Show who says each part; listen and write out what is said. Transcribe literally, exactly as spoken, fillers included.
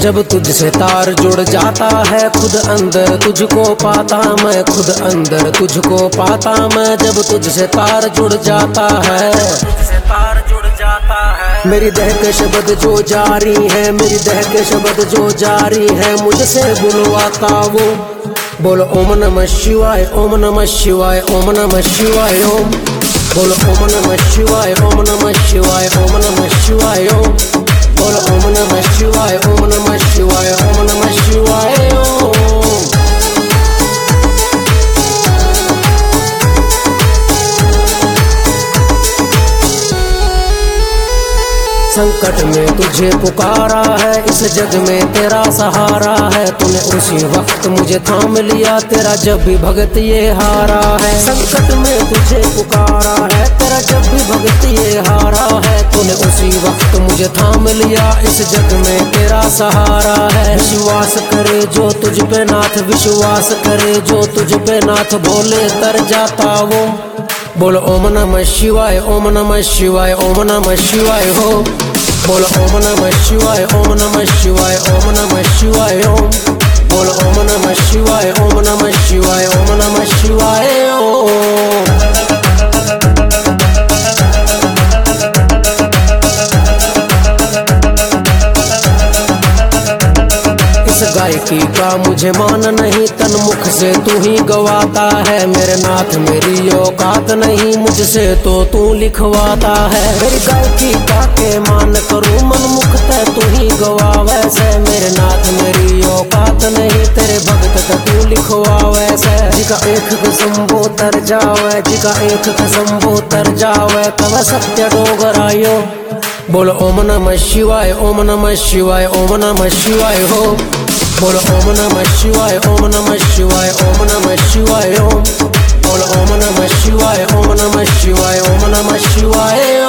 Speaker 1: जब तुझसे तार जुड़ जाता है खुद अंदर तुझको पाता मैं, खुद अंदर तुझको पाता मैं। जब तुझसे तार जुड़ जाता है, तुझसे तार जुड़ जाता है। मेरी दहक शब्द जो जारी है, मेरी दहक शब्द जो जारी है, मुझसे बुलवाता वो। बोलो ओम नमः शिवाय, ओम नमः शिवाय, ओम नमः शिवाय ओम। बोलो ओम नमः शिवाय, ओम नमः शिवाय, ओम नमः शिवाय ओम। बोलो ओम नमः शिवाय, ओम नमः शिवाय, ओम नमः शिवाय ओम। संकट में तुझे पुकारा है, इस जग में तेरा सहारा है। तूने उसी वक्त मुझे थाम लिया, तेरा जब भी भगत ये हारा है। संकट में तुझे पुकारा है, तेरा जब भी भगत ये हारा है। तूने उसी वक्त मुझे थाम लिया, इस जग में तेरा सहारा है। विश्वास करे जो तुझ पे नाथ, विश्वास करे जो तुझ पे नाथ, भोले तर जाता वो। बोलो ओम नमः शिवाय, ओम नमः शिवाय, ओम नमः शिवाय हो। बोलो ओम नमः शिवाय, ओम नमः शिवाय, ओम नमः शिवाय ओम। बोलो ओम नमः शिवाय, ओम नमः शिवाय, ओम नमः शिवाय ओम। इस गायकी का मुझे मान नहीं, तन मुख से तू ही गवाता है। मेरे नाथ मेरी औकात नहीं, मुझसे तो तू लिखवाता है। मेरी गायकी का के मान करूं, मन मुख ते तू ही गवा वैसे। मेरे नाथ मेरी औकात नहीं, तेरे भगत ते तू लिखवा वैसे। जिका एक कसम्बो तर जावे, जिका एक कसम्बो तर जावे, तब सत्य डोगरायो। बोलो ओम नमः शिवाय, ओम नमः शिवाय, ओम नमः शिवाय हो। बोलो ओम नमः शिवाय, ओम नमः शिवाय, ओम नमः शिवाय ओम। बोलो ओम नमः शिवाय, ओम नमः शिवाय, ओम नमः शिवाय।